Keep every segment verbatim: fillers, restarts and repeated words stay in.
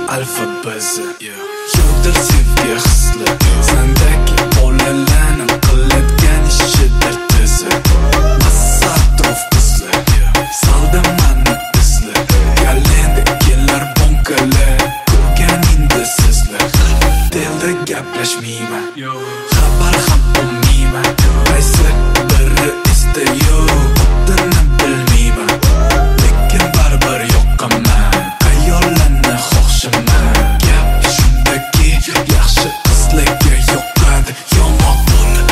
alfa bizi Yo'dir sevgi hisli Sendagi bolalarni qiladigan ishidir tizi Massa atrof qizli Salda mani izli Galenda kelar bonkalar Ko'rganingda sizlar Telda gaplashmayman Xabar ham olmayman Qaysi biri istayo Otini bilmayman Lekin baribir yoqqaman Ayollarni xohishaman Gap shundaki Yaxshi qizlarga yoqadi Yomon bola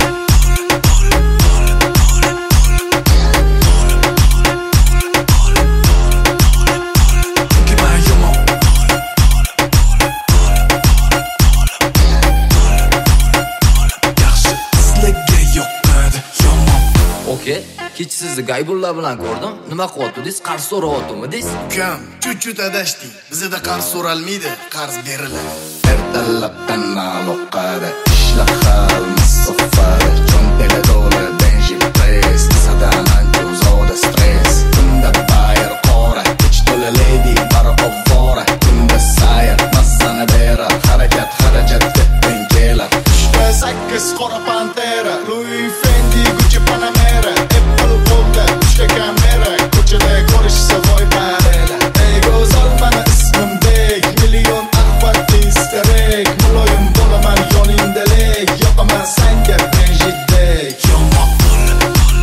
Okey, kecha sizni Gaybullar bilan ko'rdim. Nima qilyaptidingiz? Qarz so'rayaptimi-dingiz? Ukam, chuchut adashdik. Bizda qarz so'ralmaydi, qarz beriladi. Ertalabdan aloqada ishlar hal musaffada. Cho'ntagida to'la Benji Press, sadan ancha uzoqda stress. Tunda bayir qora, kech to'la lady bar ovvora. Tunda sayr, massani bera, harakat xarajatga teng kelar. Uchta sakkiz qora pantera, Louis Fendi, Gucci Panamera, Apple Gold'da uchta kamera, ko'chada ko'rishsa voy barela. Ey go'zal mana ismimdek, million ahvat istarek, muloyim bo'laman yoningdalik, yoqaman senga Benjidek. Yomon bola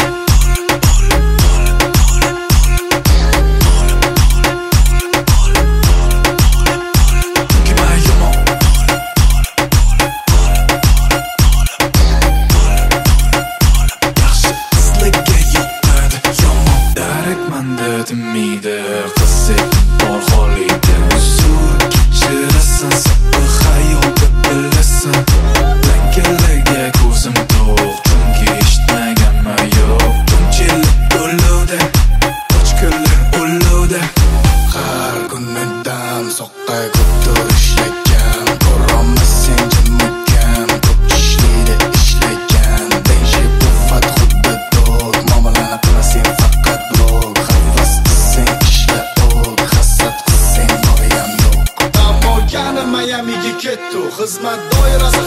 Miydi qizib bor holida Uzr kechirasan sabbi xayolda bilasan Lankalarga ko'zim to'q Chunki eshitmaganman yo'q Tunchilik o'lovda Ochko'lar o'lovda Har kuni dam soqqa ko'pdir ishlagan Ko'rolmas sen jimmakan Ko'p ishlaydi ishlagan Benji buffat xuddi dog Muomalani qila sen faqat blog Miamiga ketdi xizmat doirasi